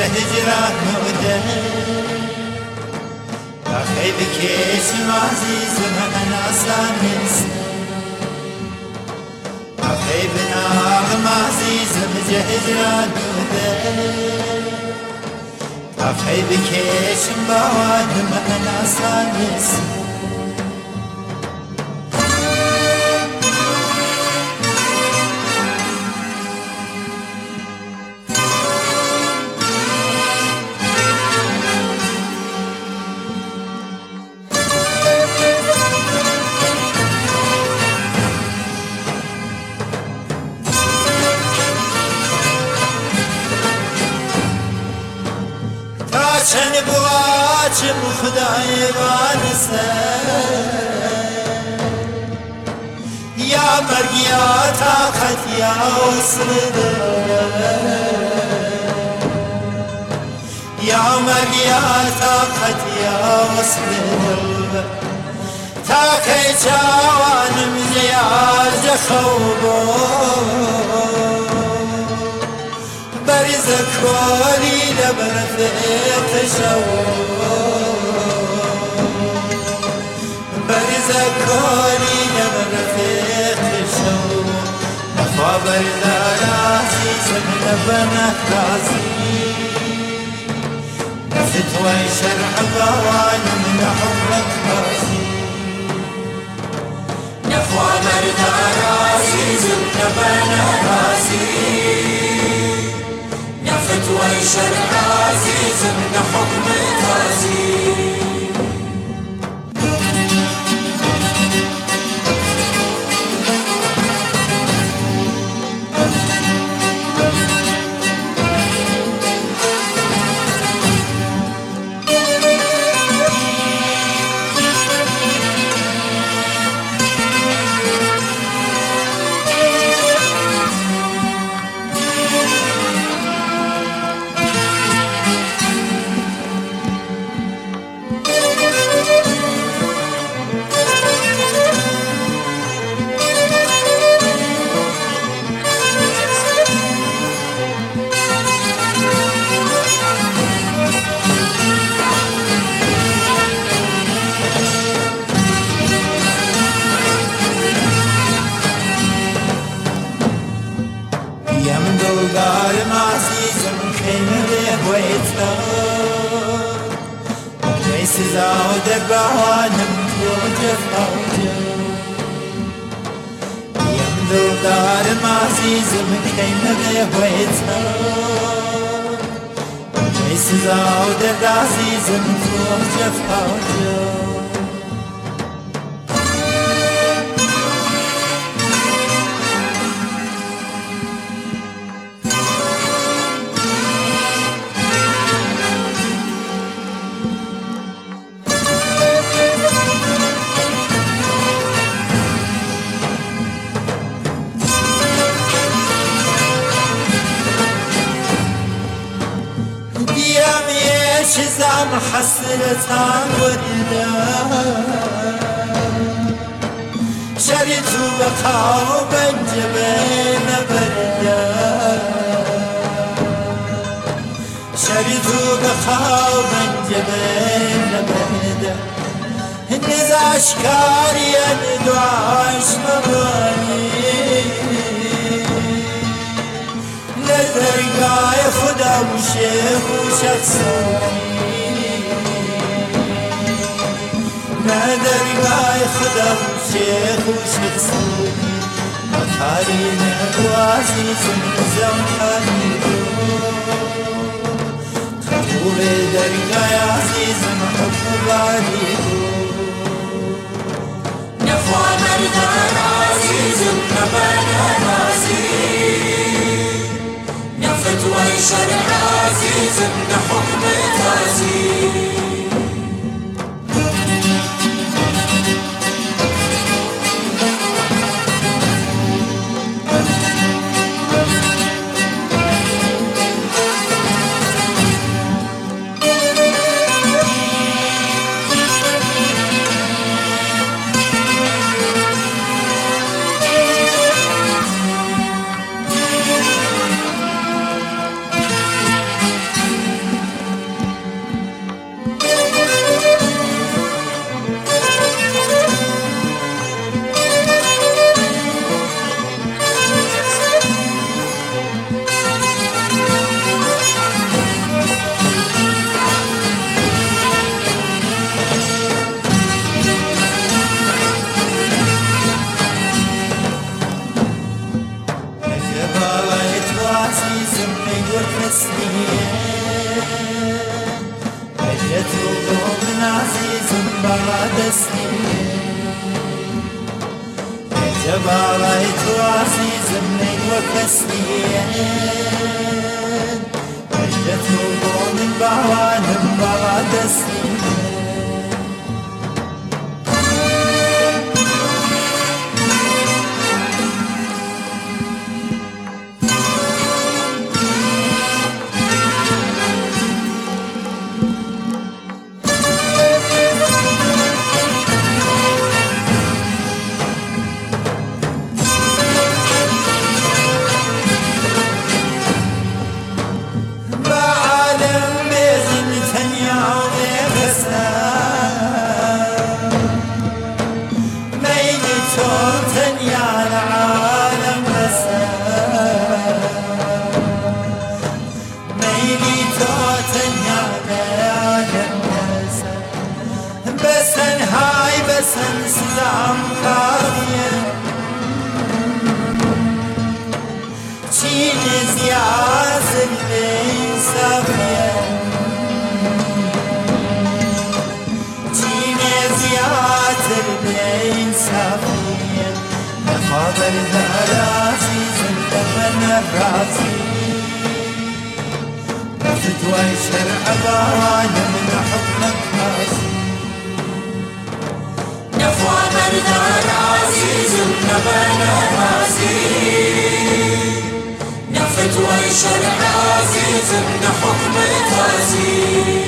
هجران وده أخي بكيشم عزيز أنا سانس أخي بناغم عزيز هجران وده أخي بكيشم بوادم أنا سانس چند بواچم خدای وانسه یا مرگ یا طاقت یا وصل یا مرگ یا طاقت یا وصل تا که جوانم زیاد خوبو برز کولی لبرفق شو برز کولی لبرفق شو نخوا برز رازی سن بنا رازی فتوى شرع بوان من حبك رازي نخوا برز رازي سن بنا رازي فتوى شرع عزيز من حكم تازي دلدارم عزیزم خیمه بویتا ویس زاود بوانم تو جفاوجا یم دلدارم عزیزم خیمه بویتا ویس زاود عزیزم تو جفاوجا شزام حسرتان وردا شريت بقاو بنجبين بردا شريت بقاو بنجبين بردا النزا اشكاري ندعاش مباني لدرگاه خدا و شیخ و شخصانی لدرگاه خدا و شیخ و شخصانی مطاری نگوازی سنزم خانی قبول درگاه عزیزم حبوبانی نخوا مردان عزیزم نبانا نازی فتوى شرع عزيز من حكم تازي جبالة عزيز من وكسنين بجت وقوم عزيز بعد سنين جبالة عزيز من وكسنين بجت وقوم بعد سنين بسن سلام خافية چين زياز الليل صافية چين زياز الليل صافية نفاضل ذا عزيز الدمن الراسي فتوى شرع بانا من حكمك قاسي مردان عزيز نبانا راسي نفتوى الشرع عزيز نحكم القاسي